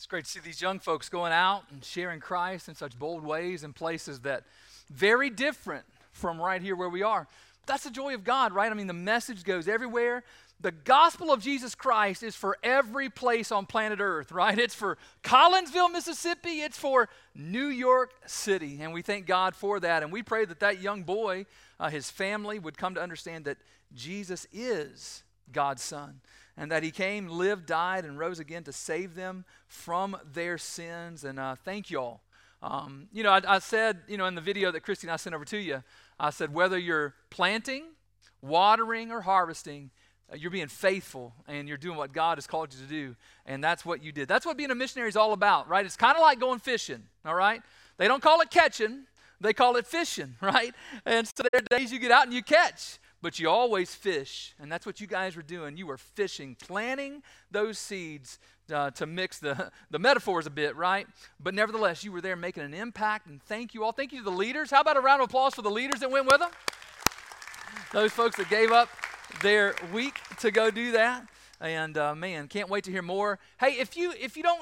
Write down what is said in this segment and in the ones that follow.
It's great to see these young folks going out and sharing Christ in such bold ways in places that very different from right here where we are. That's the joy of God, right? I mean, the message goes everywhere. The gospel of Jesus Christ is for every place on planet Earth, right? It's for Collinsville, Mississippi. It's for New York City, and we thank God for that. And we pray that that young boy, his family, would come to understand that Jesus is God's Son, and that he came, lived, died, and rose again to save them from their sins. And thank you all. I said, in the video that Christy and I sent over to you, I said, whether you're planting, watering, or harvesting, you're being faithful and you're doing what God has called you to do. And that's what you did. That's what being a missionary is all about, right? It's kind of like going fishing, all right? They don't call it catching. They call it fishing, right? And so there are days you get out and you catch, but you always fish. And that's what you guys were doing. You were fishing, planting those seeds to mix the metaphors a bit, right? But nevertheless, you were there making an impact. And thank you all. Thank you to the leaders. How about a round of applause for the leaders that went with them? Those folks that gave up their week to go do that. And man, can't wait to hear more. Hey, if you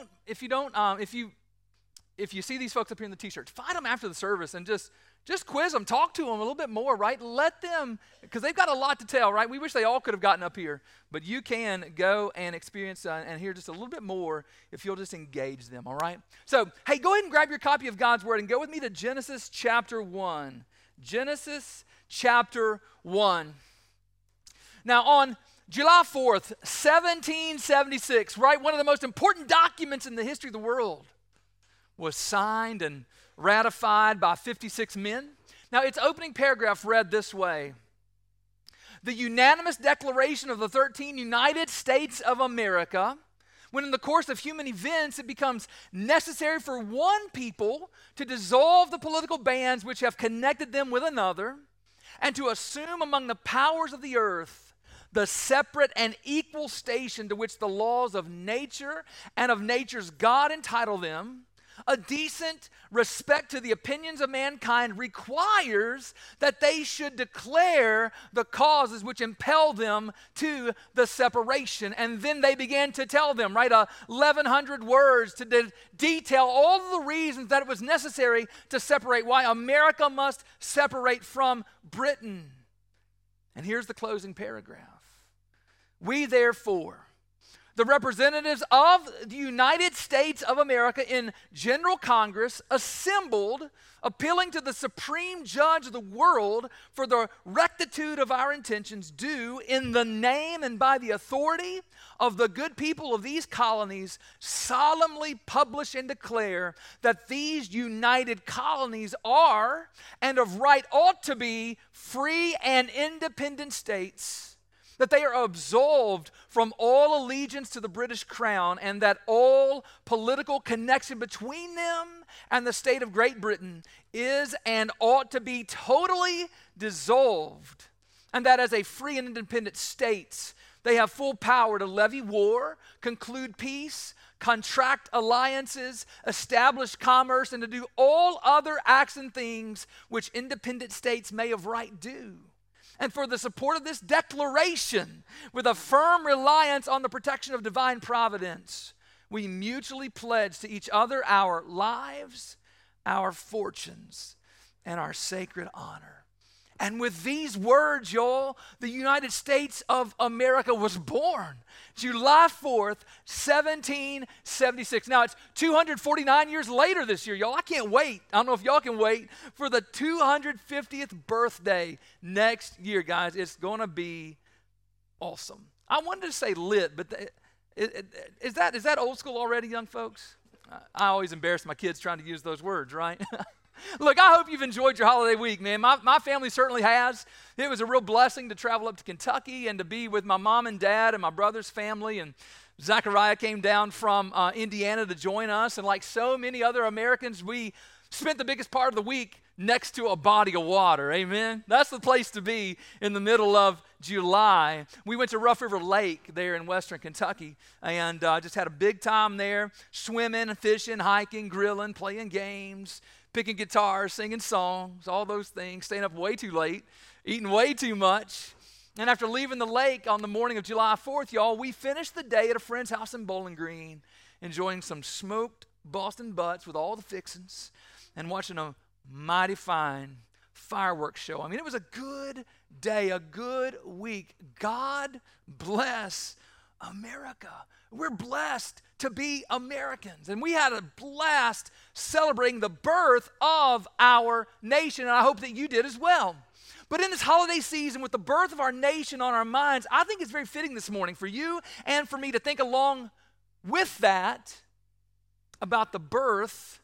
see these folks up here in the t-shirts, find them after the service and just quiz them, talk to them a little bit more, right? Let them, because they've got a lot to tell, right? We wish they all could have gotten up here, but you can go and experience and hear just a little bit more if you'll just engage them, all right? So, hey, go ahead and grab your copy of God's Word and go with me to Genesis chapter 1. Genesis chapter 1. Now, on July 4th, 1776, right, one of the most important documents in the history of the world was signed and ratified by 56 men. Now, its opening paragraph read this way: the unanimous declaration of the 13 United States of America, when in the course of human events it becomes necessary for one people to dissolve the political bands which have connected them with another, and to assume among the powers of the earth the separate and equal station to which the laws of nature and of nature's God entitle them, a decent respect to the opinions of mankind requires that they should declare the causes which impel them to the separation. And then they began to tell them, right, 1,100 words to detail all of the reasons that it was necessary to separate, why America must separate from Britain. And here's the closing paragraph. We therefore, the representatives of the United States of America in General Congress, assembled, appealing to the supreme judge of the world for the rectitude of our intentions, do, in the name and by the authority of the good people of these colonies, solemnly publish and declare that these united colonies are, and of right ought to be, free and independent states, that they are absolved from all allegiance to the British Crown, and that all political connection between them and the state of Great Britain is and ought to be totally dissolved, and that as a free and independent states, they have full power to levy war, conclude peace, contract alliances, establish commerce, and to do all other acts and things which independent states may of right do. And for the support of this declaration, with a firm reliance on the protection of divine providence, we mutually pledge to each other our lives, our fortunes, and our sacred honor. And with these words, y'all, the United States of America was born. July 4th, 1776. Now, it's 249 years later this year, y'all. I can't wait. I don't know if y'all can wait for the 250th birthday next year, guys. It's going to be awesome. I wanted to say lit, but is that old school already, young folks? I always embarrass my kids trying to use those words, right? Look, I hope you've enjoyed your holiday week, man. My family certainly has. It was a real blessing to travel up to Kentucky and to be with my mom and dad and my brother's family. And Zachariah came down from Indiana to join us. And like so many other Americans, we spent the biggest part of the week next to a body of water. Amen? That's the place to be in the middle of July. We went to Rough River Lake there in western Kentucky and just had a big time there, swimming, fishing, hiking, grilling, playing games, picking guitars, singing songs, all those things, staying up way too late, eating way too much. And after leaving the lake on the morning of July 4th, y'all, we finished the day at a friend's house in Bowling Green. enjoying some smoked Boston butts with all the fixings and watching a mighty fine fireworks show. I mean, it was a good day, a good week. God bless America. We're blessed to be Americans. And we had a blast celebrating the birth of our nation, and I hope that you did as well. But in this holiday season, with the birth of our nation on our minds, I think it's very fitting this morning for you and for me to think along with that about the birth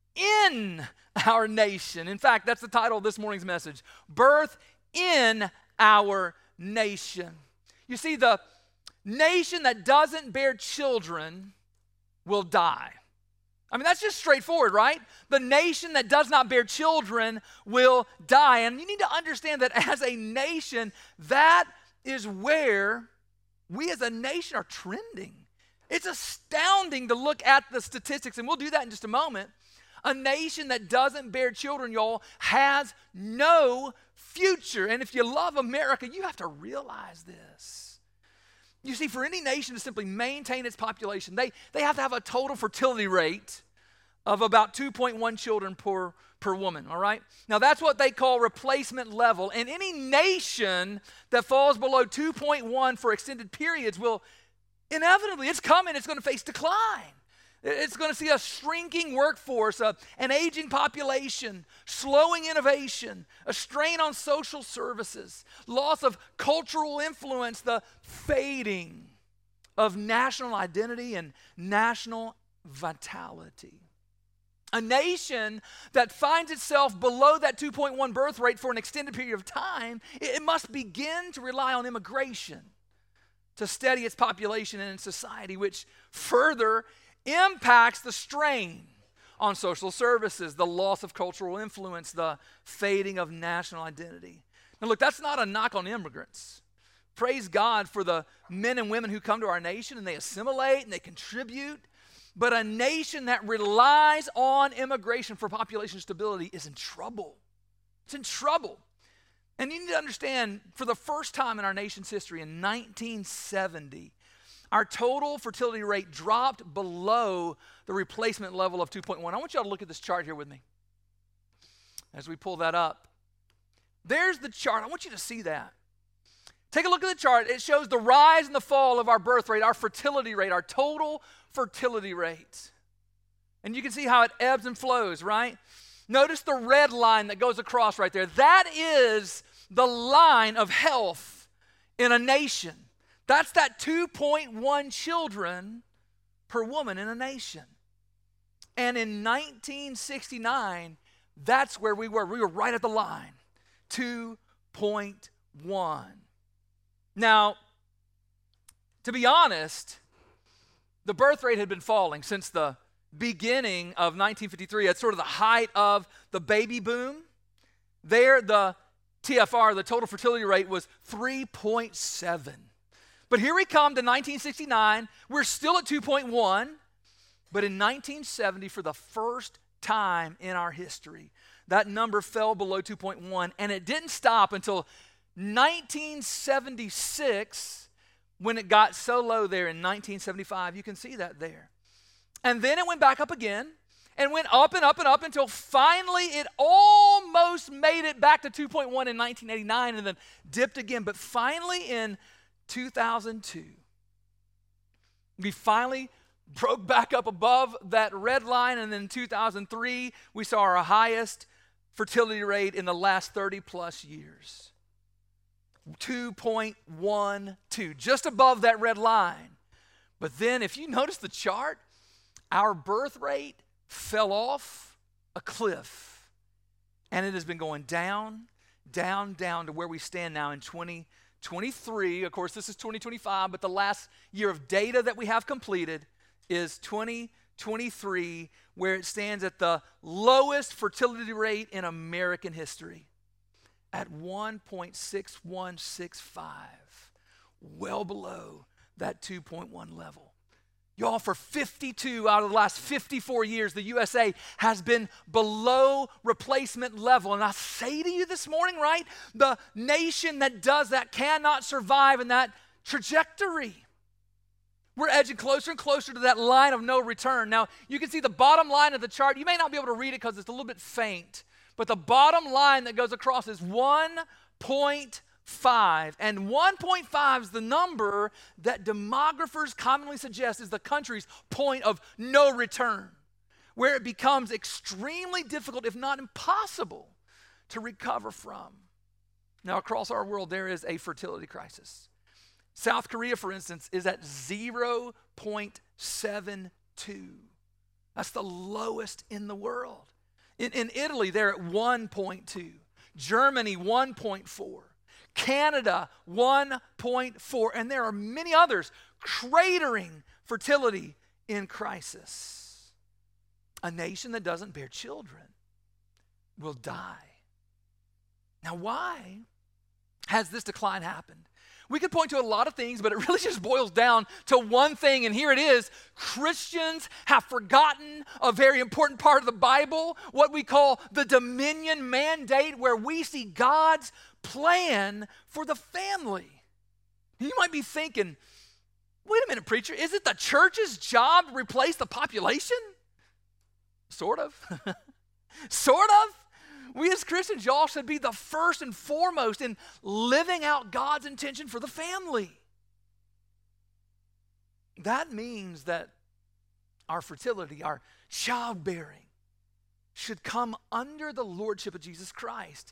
in our nation. In fact, that's the title of this morning's message, Birth in Our Nation. You see, the nation that doesn't bear children will die. I mean, that's just straightforward, right? The nation that does not bear children will die. And you need to understand that as a nation, that is where we as a nation are trending. It's astounding to look at the statistics, and we'll do that in just a moment. A nation that doesn't bear children, y'all, has no future. And if you love America, you have to realize this. You see, for any nation to simply maintain its population, they have to have a total fertility rate of about 2.1 children per woman, all right? Now, that's what they call replacement level. And any nation that falls below 2.1 for extended periods will inevitably, it's coming, it's going to face decline. It's going to see a shrinking workforce, an aging population, slowing innovation, a strain on social services, loss of cultural influence, the fading of national identity and national vitality. A nation that finds itself below that 2.1 birth rate for an extended period of time, it must begin to rely on immigration to steady its population and its society, which further impacts the strain on social services, the loss of cultural influence, the fading of national identity. Now look, that's not a knock on immigrants. Praise God for the men and women who come to our nation and they assimilate and they contribute. But a nation that relies on immigration for population stability is in trouble. It's in trouble. And you need to understand, for the first time in our nation's history, in 1970, our total fertility rate dropped below the replacement level of 2.1. I want you all to look at this chart here with me as we pull that up. There's the chart. I want you to see that. Take a look at the chart. It shows the rise and the fall of our birth rate, our fertility rate, our total fertility rate. And you can see how it ebbs and flows, right? Notice the red line that goes across right there. That is the line of health in a nation. That's that 2.1 children per woman in a nation. And in 1969, that's where we were. We were right at the line, 2.1. Now, to be honest, the birth rate had been falling since the beginning of 1953 at sort of the height of the baby boom. There, the TFR, the total fertility rate, was 3.7. But here we come to 1969. We're still at 2.1. But in 1970, for the first time in our history, that number fell below 2.1. And it didn't stop until 1976 when it got so low there in 1975. You can see that there. And then it went back up again and went up and up and up until finally it almost made it back to 2.1 in 1989 and then dipped again. But finally in 2002, we finally broke back up above that red line, and then in 2003, we saw our highest fertility rate in the last 30 plus years. 2.12, just above that red line. But then if you notice the chart, our birth rate fell off a cliff, and it has been going down, down, down to where we stand now in 2023. Of course, this is 2025, but the last year of data that we have completed is 2023, where it stands at the lowest fertility rate in American history at 1.6165, well below that 2.1 level. Y'all, for 52 out of the last 54 years, the USA has been below replacement level. And I say to you this morning, right, the nation that does that cannot survive in that trajectory. We're edging closer and closer to that line of no return. Now, you can see the bottom line of the chart. You may not be able to read it because it's a little bit faint, but the bottom line that goes across is 1.5. And 1.5 is the number that demographers commonly suggest is the country's point of no return, where it becomes extremely difficult, if not impossible, to recover from. Now, across our world, there is a fertility crisis. South Korea, for instance, is at 0.72. That's the lowest in the world. In Italy, they're at 1.2. Germany, 1.4. Canada, 1.4. And there are many others cratering fertility in crisis. A nation that doesn't bear children will die. Now, why has this decline happened? We could point to a lot of things, but it really just boils down to one thing, and here it is. Christians have forgotten a very important part of the Bible, what we call the dominion mandate, where we see God's plan for the family. You might be thinking, wait a minute, preacher, is it the church's job to replace the population? Sort of. Sort of. We as Christians, y'all, should be the first and foremost in living out God's intention for the family. That means that our fertility, our childbearing, should come under the lordship of Jesus Christ.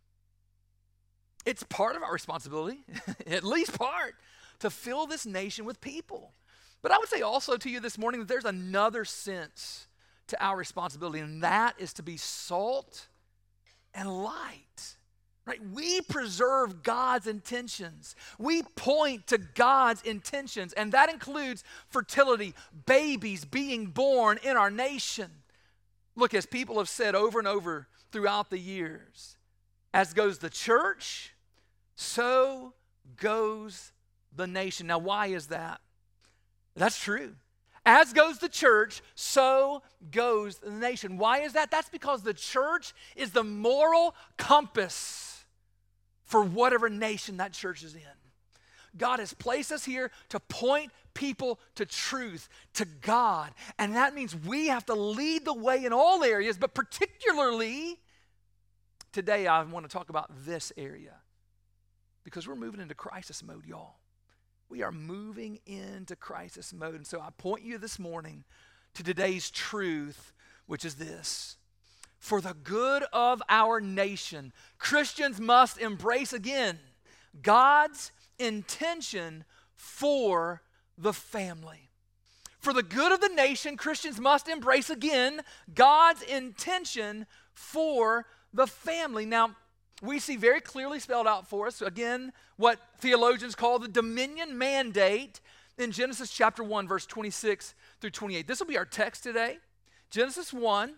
It's part of our responsibility, at least part, to fill this nation with people. But I would say also to you this morning that there's another sense to our responsibility, and that is to be salt and light, right? We preserve God's intentions. We point to God's intentions, and that includes fertility, babies being born in our nation. Look, as people have said over and over throughout the years, as goes the church, so goes the nation. Now, why is that? That's true. As goes the church, so goes the nation. Why is that? That's because the church is the moral compass for whatever nation that church is in. God has placed us here to point people to truth, to God. And that means we have to lead the way in all areas, but particularly today I want to talk about this area because we're moving into crisis mode, y'all. We are moving into crisis mode. And so I point you this morning to today's truth, which is this. For the good of our nation, Christians must embrace again God's intention for the family. For the good of the nation, Christians must embrace again God's intention for the family. Now, we see very clearly spelled out for us, again, what theologians call the dominion mandate in Genesis chapter 1, verse 26 through 28. This will be our text today. Genesis 1,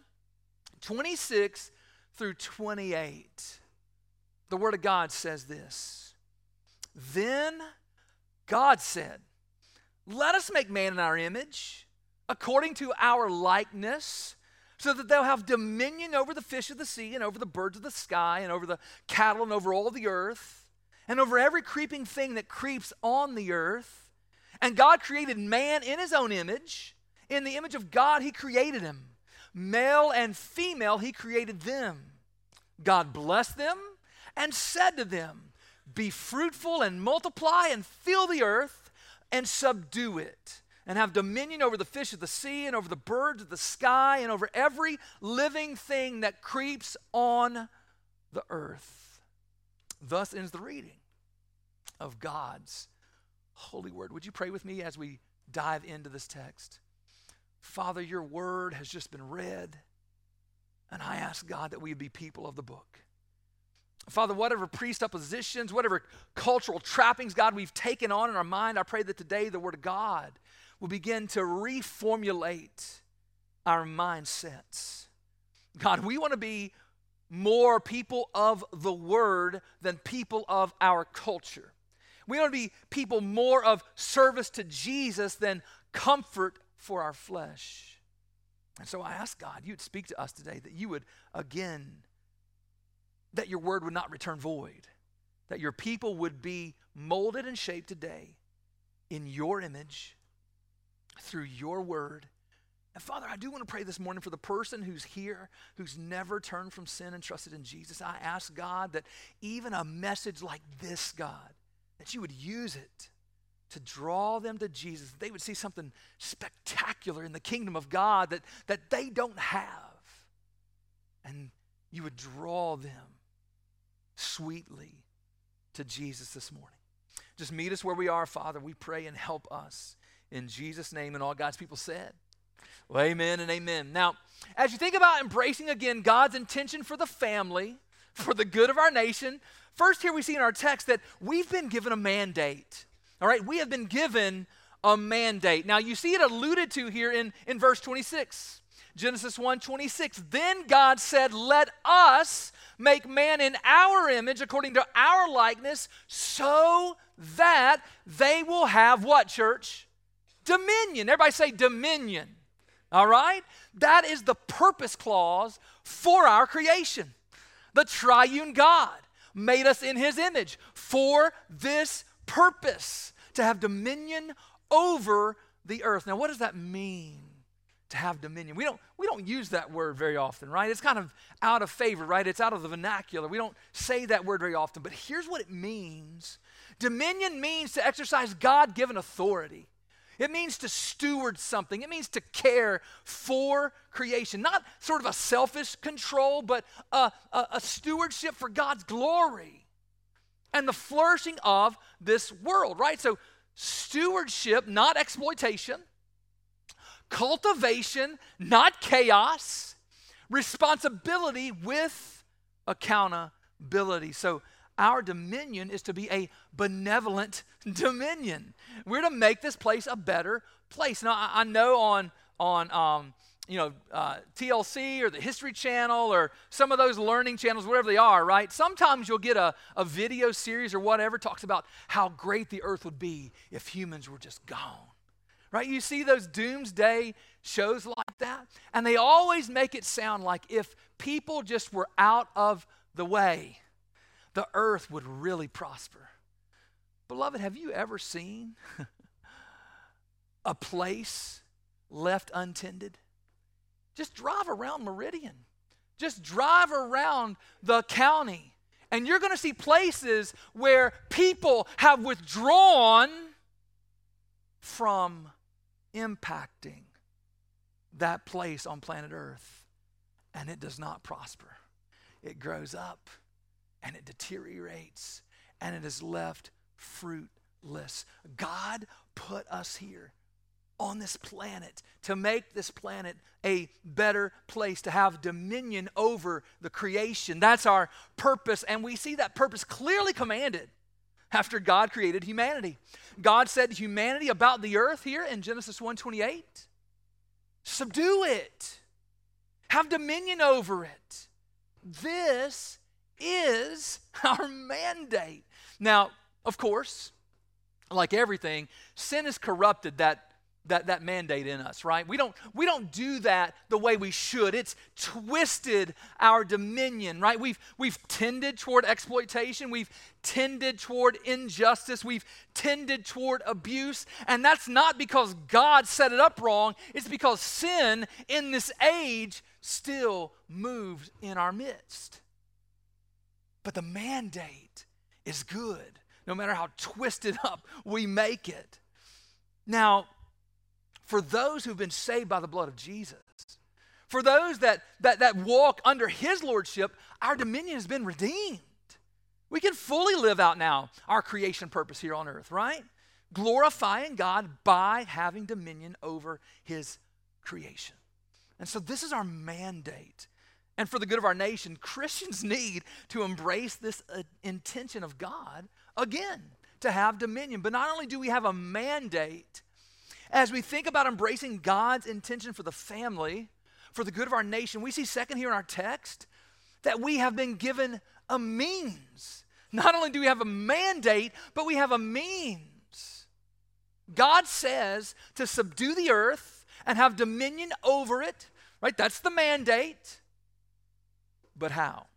26 through 28. The Word of God says this. Then God said, let us make man in our image, according to our likeness, so that they'll have dominion over the fish of the sea and over the birds of the sky and over the cattle and over all the earth and over every creeping thing that creeps on the earth. And God created man in his own image. In the image of God, he created him. Male and female, he created them. God blessed them and said to them, be fruitful and multiply and fill the earth and subdue it, and have dominion over the fish of the sea and over the birds of the sky and over every living thing that creeps on the earth. Thus ends the reading of God's holy word. Would you pray with me as we dive into this text? Father, your word has just been read, and I ask God that we be people of the book. Father, whatever presuppositions, whatever cultural trappings, God, we've taken on in our mind, I pray that today the word of God will begin to reformulate our mindsets. God, we want to be more people of the word than people of our culture. We want to be people more of service to Jesus than comfort for our flesh. And so I ask God, you'd speak to us today, that you would again, that your word would not return void, that your people would be molded and shaped today in your image, through your word. And Father, I do want to pray this morning for the person who's here, who's never turned from sin and trusted in Jesus. I ask, God, that even a message like this, God, that you would use it to draw them to Jesus. They would see something spectacular in the kingdom of God that they don't have. And you would draw them sweetly to Jesus this morning. Just meet us where we are, Father. We pray and help us. In Jesus' name, and all God's people said. Well, amen and amen. Now, as you think about embracing again God's intention for the family, for the good of our nation, first here we see in our text that we've been given a mandate. All right, we have been given a mandate. Now, you see it alluded to here in verse 26. Genesis 1:26. Then God said, let us make man in our image according to our likeness so that they will have what, church? Dominion. Everybody say dominion. All right? That is the purpose clause for our creation. The triune God made us in his image for this purpose, to have dominion over the earth. Now, what does that mean, to have dominion? We don't use that word very often, right? It's kind of out of favor, right? It's out of the vernacular. We don't say that word very often, but here's what it means. Dominion means to exercise God-given authority. It means to steward something. It means to care for creation. Not sort of a selfish control, but a stewardship for God's glory and the flourishing of this world, right? So stewardship, not exploitation. Cultivation, not chaos. Responsibility with accountability. So our dominion is to be a benevolent dominion. We're to make this place a better place. Now, I know on TLC or the History Channel or some of those learning channels, whatever they are, right? Sometimes you'll get a video series or whatever talks about how great the earth would be if humans were just gone, right? You see those doomsday shows like that, and they always make it sound like if people just were out of the way, the earth would really prosper. Beloved, have you ever seen a place left untended? Just drive around Meridian. Just drive around the county, and you're going to see places where people have withdrawn from impacting that place on planet Earth, and it does not prosper. It grows up, and it deteriorates, and it is left fruitless. God put us here on this planet to make this planet a better place, to have dominion over the creation. That's our purpose, and we see that purpose clearly commanded after God created humanity. God said to humanity about the earth here in Genesis 1:28, subdue it, have dominion over it. This is our mandate. Now, of course, like everything, sin has corrupted that mandate in us, right? We don't do that the way we should. It's twisted our dominion, right? We've tended toward exploitation. We've tended toward injustice. We've tended toward abuse. And that's not because God set it up wrong. It's because sin in this age still moves in our midst. But the mandate is good, no matter how twisted up we make it. Now, for those who've been saved by the blood of Jesus, for those that walk under his lordship, our dominion has been redeemed. We can fully live out now our creation purpose here on earth, right? Glorifying God by having dominion over his creation. And so this is our mandate. And for the good of our nation, Christians need to embrace this intention of God, again, to have dominion. But not only do we have a mandate, as we think about embracing God's intention for the family, for the good of our nation, we see second here in our text that we have been given a means. Not only do we have a mandate, but we have a means. God says to subdue the earth and have dominion over it, right? That's the mandate. But how?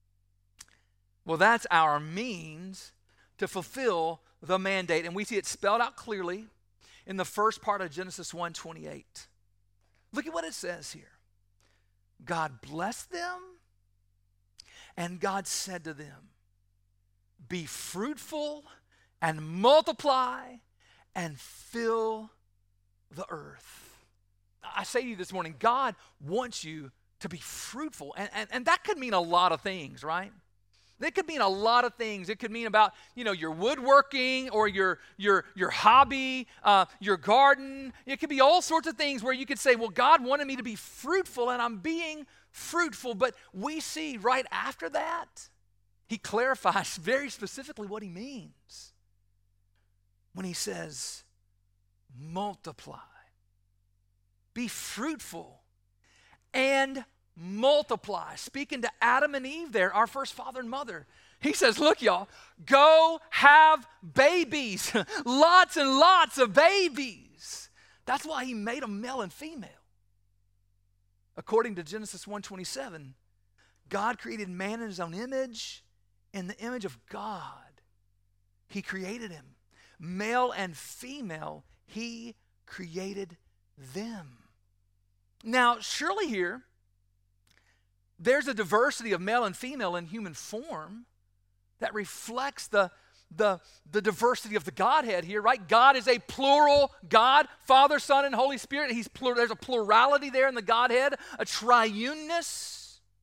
Well, that's our means to fulfill the mandate. And we see it spelled out clearly in the first part of Genesis 1:28. Look at what it says here. God blessed them, and God said to them, be fruitful and multiply and fill the earth. I say to you this morning, God wants you to be fruitful. And that could mean a lot of things, right? It could mean a lot of things. It could mean about, your woodworking or your hobby, your garden. It could be all sorts of things where you could say, well, God wanted me to be fruitful, and I'm being fruitful. But we see right after that, he clarifies very specifically what he means when he says, multiply, be fruitful, and multiply. Speaking to Adam and Eve there, our first father and mother, he says, look, y'all, go have babies, lots and lots of babies. That's why he made them male and female. According to Genesis 1:27, God created man in his own image. In the image of God, he created him. Male and female, he created them. Now, surely here, there's a diversity of male and female in human form that reflects the diversity of the Godhead here, right? God is a plural God, Father, Son, and Holy Spirit. There's a plurality there in the Godhead, a triuneness.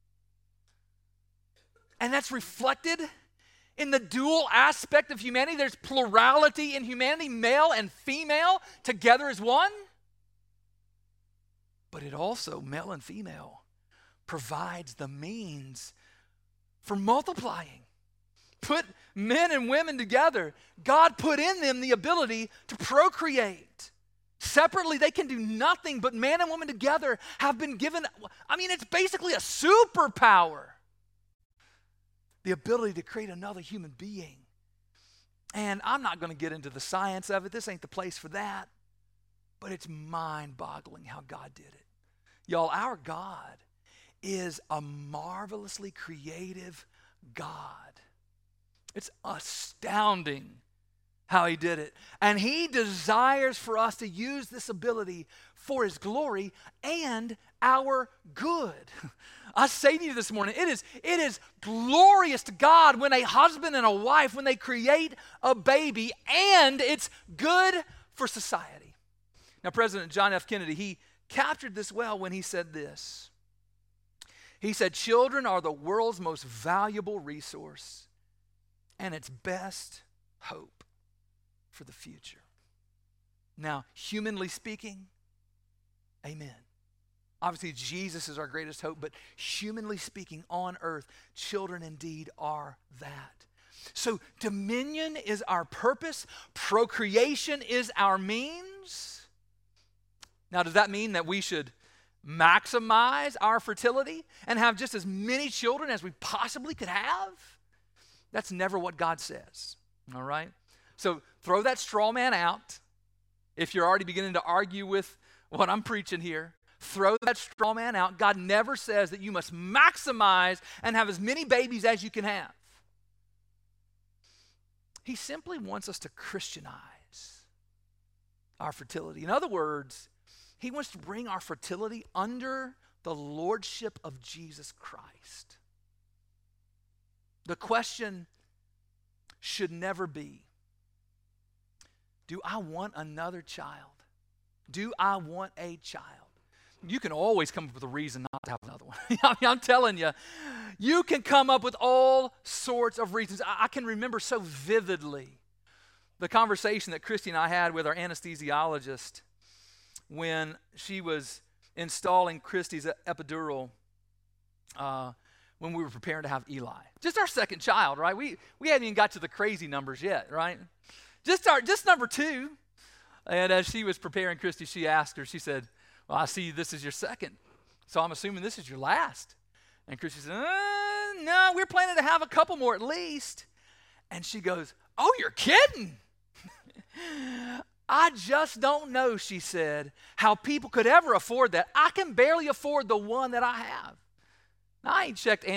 And that's reflected in the dual aspect of humanity. There's plurality in humanity, male and female together as one. But it also, male and female, provides the means for multiplying. Put men and women together. God put in them the ability to procreate. Separately, they can do nothing, but man and woman together have been given, it's basically a superpower. The ability to create another human being. And I'm not going to get into the science of it. This ain't the place for that. But it's mind-boggling how God did it. Y'all, our God is a marvelously creative God. It's astounding how he did it. And he desires for us to use this ability for his glory and our good. I say to you this morning, it is glorious to God when a husband and a wife, when they create a baby, and it's good for society. Now, President John F. Kennedy, he captured this well when he said this. He said, children are the world's most valuable resource and its best hope for the future. Now, humanly speaking, amen. Obviously, Jesus is our greatest hope, but humanly speaking, on earth, children indeed are that. So dominion is our purpose. Procreation is our means. Now, does that mean that we should maximize our fertility and have just as many children as we possibly could have? That's never what God says, all right? So throw that straw man out. If you're already beginning to argue with what I'm preaching here, throw that straw man out. God never says that you must maximize and have as many babies as you can have. He simply wants us to Christianize our fertility. In other words, he wants to bring our fertility under the lordship of Jesus Christ. The question should never be, do I want another child? Do I want a child? You can always come up with a reason not to have another one. I'm telling you, you can come up with all sorts of reasons. I can remember so vividly the conversation that Christy and I had with our anesthesiologist when she was installing Christy's epidural when we were preparing to have Eli. Just our second child, right? We hadn't even got to the crazy numbers yet, right? Just number two. And as she was preparing Christy, she asked her, she said, well, I see this is your second, so I'm assuming this is your last. And Christy said, no, we're planning to have a couple more at least. And she goes, oh, you're kidding. I just don't know, she said, how people could ever afford that. I can barely afford the one that I have. Now, I ain't checked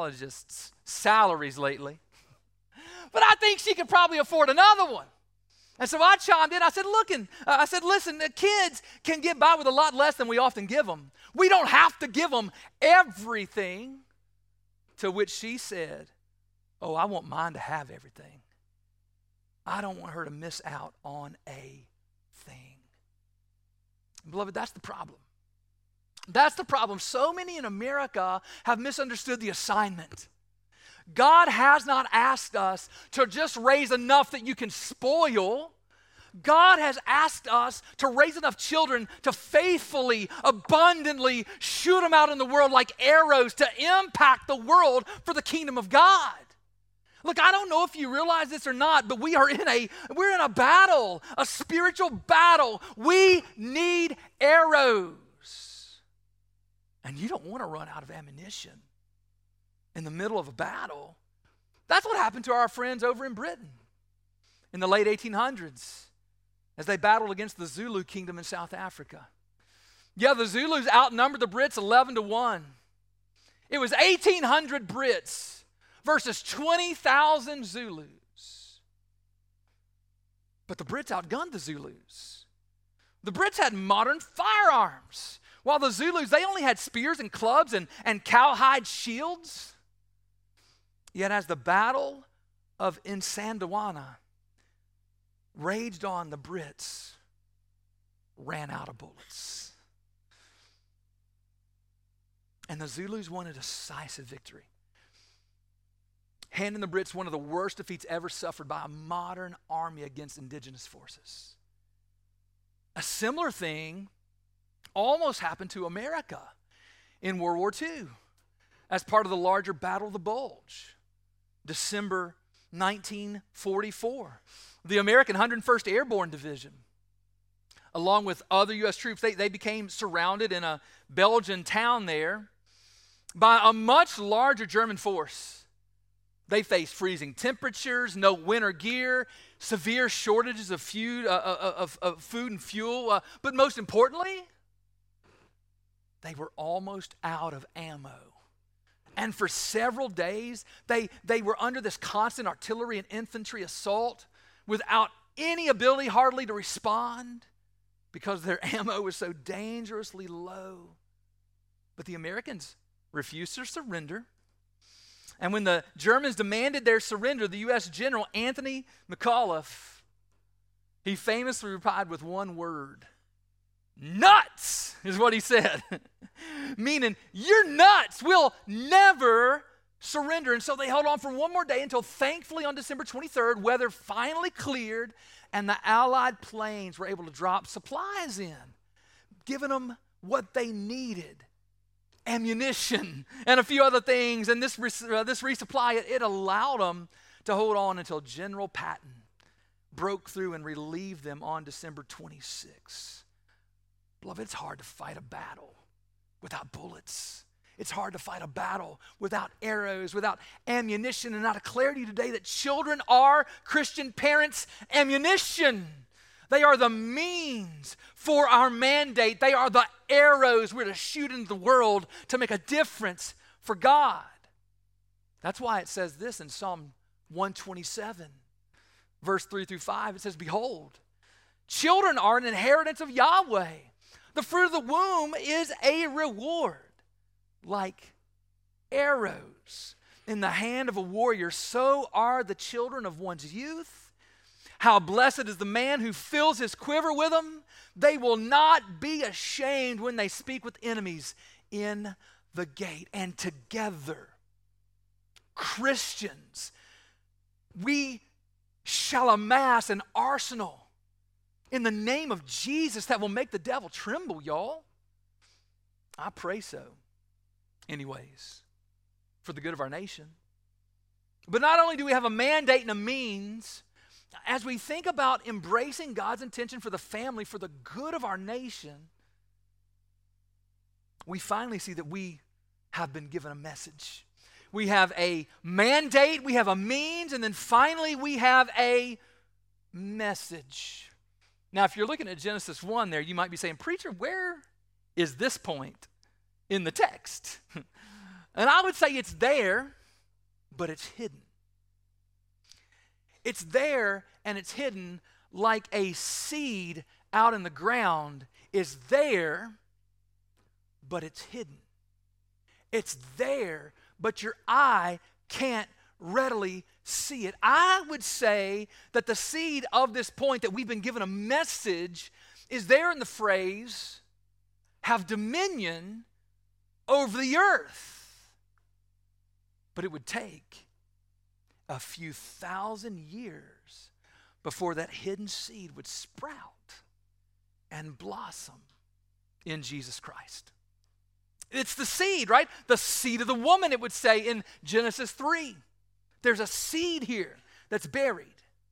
anesthesiologists' salaries lately, but I think she could probably afford another one. And so I chimed in. I said, listen, the kids can get by with a lot less than we often give them. We don't have to give them everything. To which she said, oh, I want mine to have everything. I don't want her to miss out on a thing. Beloved, that's the problem. That's the problem. So many in America have misunderstood the assignment. God has not asked us to just raise enough that you can spoil. God has asked us to raise enough children to faithfully, abundantly shoot them out in the world like arrows to impact the world for the kingdom of God. Look, I don't know if you realize this or not, but we're in a battle, a spiritual battle. We need arrows. And you don't want to run out of ammunition in the middle of a battle. That's what happened to our friends over in Britain in the late 1800s as they battled against the Zulu kingdom in South Africa. Yeah, the Zulus outnumbered the Brits 11-1. It was 1,800 Brits versus 20,000 Zulus. But the Brits outgunned the Zulus. The Brits had modern firearms, while the Zulus, they only had spears and clubs and cowhide shields. Yet as the battle of Insandawana raged on, the Brits ran out of bullets. And the Zulus won a decisive victory, handing the Brits one of the worst defeats ever suffered by a modern army against indigenous forces. A similar thing almost happened to America in World War II as part of the larger Battle of the Bulge, December 1944. The American 101st Airborne Division, along with other U.S. troops, they became surrounded in a Belgian town there by a much larger German force. They faced freezing temperatures, no winter gear, severe shortages of food and fuel, but most importantly, they were almost out of ammo. And for several days, they were under this constant artillery and infantry assault without any ability hardly to respond because their ammo was so dangerously low. But the Americans refused to surrender. And when the Germans demanded their surrender, the U.S. General Anthony McAuliffe, he famously replied with one word: nuts, is what he said. Meaning, you're nuts. We'll never surrender. And so they held on for one more day until thankfully on December 23rd, weather finally cleared and the Allied planes were able to drop supplies in, giving them what they needed: ammunition and a few other things. And this resupply, it allowed them to hold on until General Patton broke through and relieved them on December 26th. Beloved, it's hard to fight a battle without bullets. It's hard to fight a battle without arrows, without ammunition. And I declare to you today that children are Christian parents' ammunition. They are the means for our mandate. They are the arrows we're to shoot into the world to make a difference for God. That's why it says this in Psalm 127, verse 3 through 5. It says, behold, children are an inheritance of Yahweh. The fruit of the womb is a reward. Like arrows in the hand of a warrior, so are the children of one's youth. How blessed is the man who fills his quiver with them. They will not be ashamed when they speak with enemies in the gate. And together, Christians, we shall amass an arsenal in the name of Jesus that will make the devil tremble, y'all. I pray so. Anyways, for the good of our nation. But not only do we have a mandate and a means, as we think about embracing God's intention for the family, for the good of our nation, we finally see that we have been given a message. We have a mandate, we have a means, and then finally we have a message. Now, if you're looking at Genesis 1 there, you might be saying, preacher, where is this point in the text? And I would say it's there, but it's hidden. It's there and it's hidden like a seed out in the ground, is there, but it's hidden. It's there, but your eye can't readily see it. I would say that the seed of this point that we've been given a message is there in the phrase, have dominion over the earth. But it would take a few thousand years before that hidden seed would sprout and blossom in Jesus Christ. It's the seed, right? The seed of the woman, it would say in Genesis 3. There's a seed here that's buried.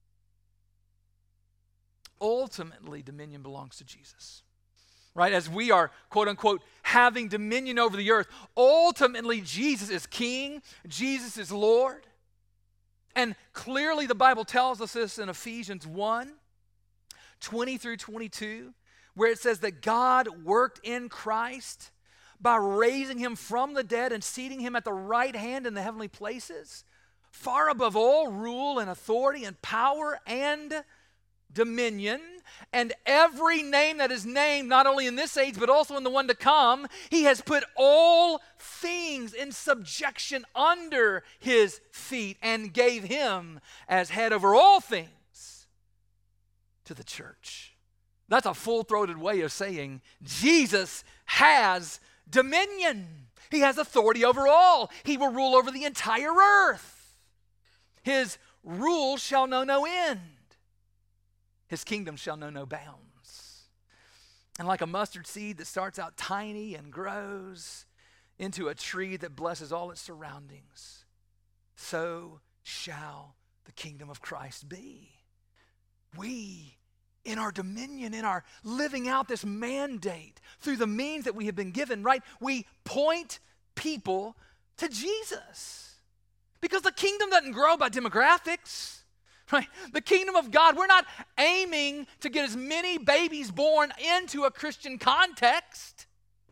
Ultimately, dominion belongs to Jesus, right? As we are, quote unquote, having dominion over the earth, ultimately Jesus is king, Jesus is Lord. And clearly the Bible tells us this in Ephesians 1, 20 through 22, where it says that God worked in Christ by raising him from the dead and seating him at the right hand in the heavenly places, far above all rule and authority and power and dominion, and every name that is named, not only in this age, but also in the one to come. He has put all things in subjection under his feet and gave him as head over all things to the church. That's a full-throated way of saying Jesus has dominion. He has authority over all. He will rule over the entire earth. His rule shall know no end. His kingdom shall know no bounds. And like a mustard seed that starts out tiny and grows into a tree that blesses all its surroundings, so shall the kingdom of Christ be. We, in our dominion, in our living out this mandate through the means that we have been given, right? We point people to Jesus. Because the kingdom doesn't grow by demographics, right? The kingdom of God, we're not aiming to get as many babies born into a Christian context.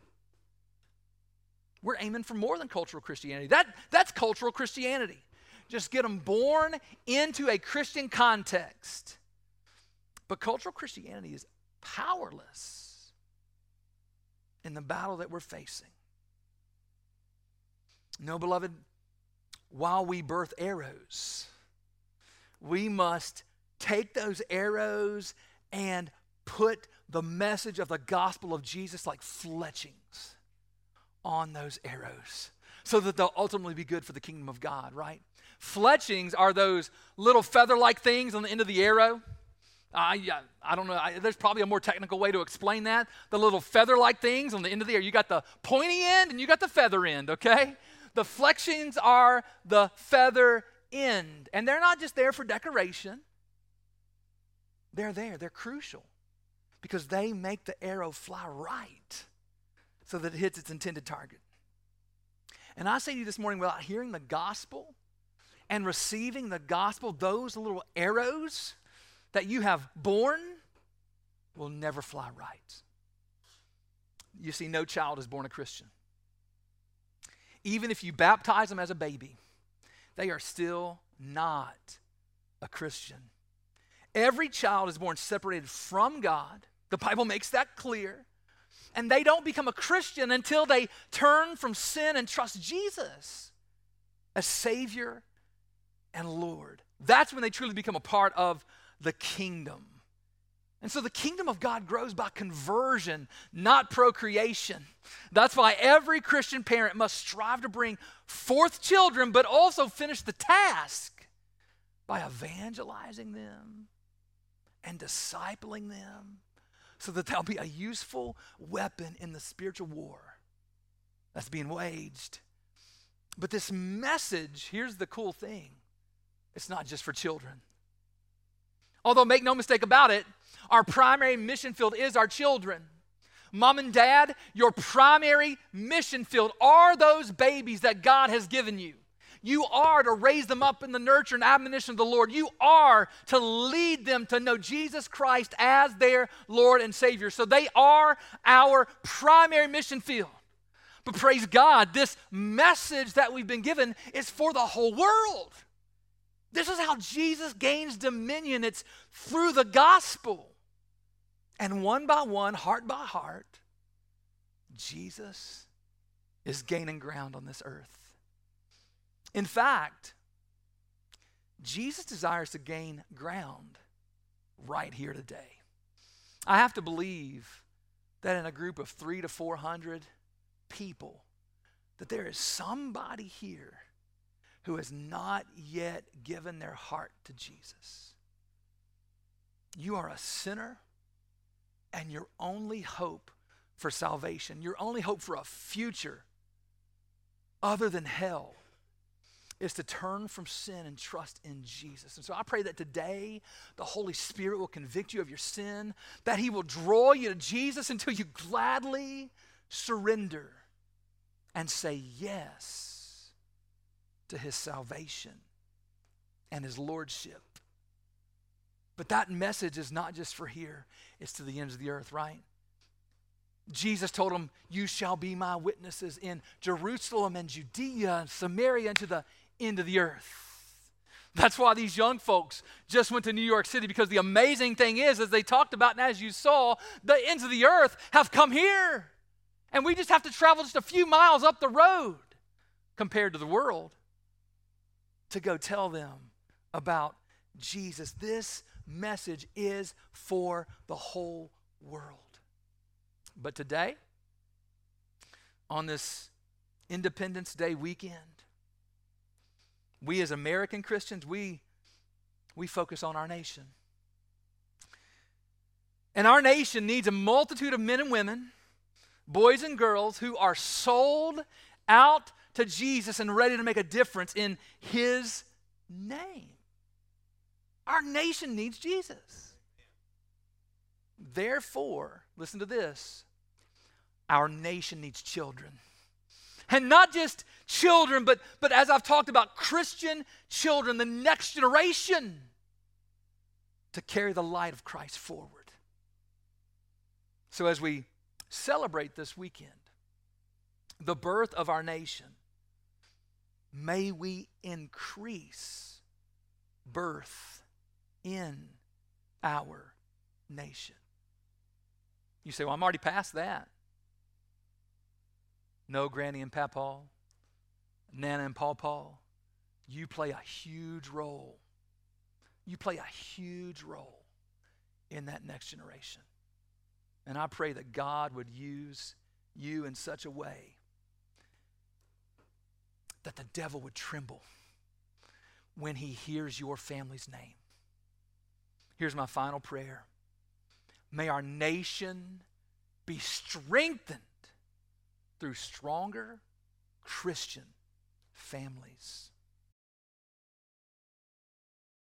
We're aiming for more than cultural Christianity. That's cultural Christianity. Just get them born into a Christian context. But cultural Christianity is powerless in the battle that we're facing. No, beloved, while we birth arrows, we must take those arrows and put the message of the gospel of Jesus like fletchings on those arrows so that they'll ultimately be good for the kingdom of God, right? Fletchings are those little feather-like things on the end of the arrow. I don't know. There's probably a more technical way to explain that. The little feather-like things on the end of the arrow. You got the pointy end and you got the feather end, okay? The fletchings are the feather end. And they're not just there for decoration. They're there. They're crucial because they make the arrow fly right so that it hits its intended target. And I say to you this morning, without hearing the gospel and receiving the gospel, those little arrows that you have born will never fly right. You see, no child is born a Christian. Even if you baptize them as a baby, they are still not a Christian. Every child is born separated from God. The Bible makes that clear. And they don't become a Christian until they turn from sin and trust Jesus as Savior and Lord. That's when they truly become a part of the kingdom. And so the kingdom of God grows by conversion, not procreation. That's why every Christian parent must strive to bring forth children, but also finish the task by evangelizing them and discipling them so that they'll be a useful weapon in the spiritual war that's being waged. But this message, here's the cool thing, it's not just for children. Although, make no mistake about it, our primary mission field is our children. Mom and dad, your primary mission field are those babies that God has given you. You are to raise them up in the nurture and admonition of the Lord. You are to lead them to know Jesus Christ as their Lord and Savior. So they are our primary mission field. But praise God, this message that we've been given is for the whole world. This is how Jesus gains dominion. It's through the gospel. And one by one, heart by heart, Jesus is gaining ground on this earth. In fact, Jesus desires to gain ground right here today. I have to believe that in a group of 300 to 400 people, that there is somebody here who has not yet given their heart to Jesus. You are a sinner, and your only hope for salvation, your only hope for a future other than hell, is to turn from sin and trust in Jesus. And so I pray that today the Holy Spirit will convict you of your sin, that he will draw you to Jesus until you gladly surrender and say yes to his salvation and his lordship. But that message is not just for here, it's to the ends of the earth, right? Jesus told them, you shall be my witnesses in Jerusalem and Judea and Samaria and to the end of the earth. That's why these young folks just went to New York City, because the amazing thing is, as they talked about and as you saw, the ends of the earth have come here. And we just have to travel just a few miles up the road compared to the world to go tell them about Jesus. This message is for the whole world. But today, on this Independence Day weekend, we as American Christians, we focus on our nation. And our nation needs a multitude of men and women, boys and girls, who are sold out to Jesus and ready to make a difference in his name. Our nation needs Jesus. Therefore, listen to this, our nation needs children. And not just children, but as I've talked about, Christian children, the next generation, to carry the light of Christ forward. So as we celebrate this weekend the birth of our nation, may we increase birth in our nation. You say, well, I'm already past that. No, Granny and Papa, Nana and Pawpaw, you play a huge role. You play a huge role in that next generation. And I pray that God would use you in such a way that the devil would tremble when he hears your family's name. Here's my final prayer. May our nation be strengthened through stronger Christian families.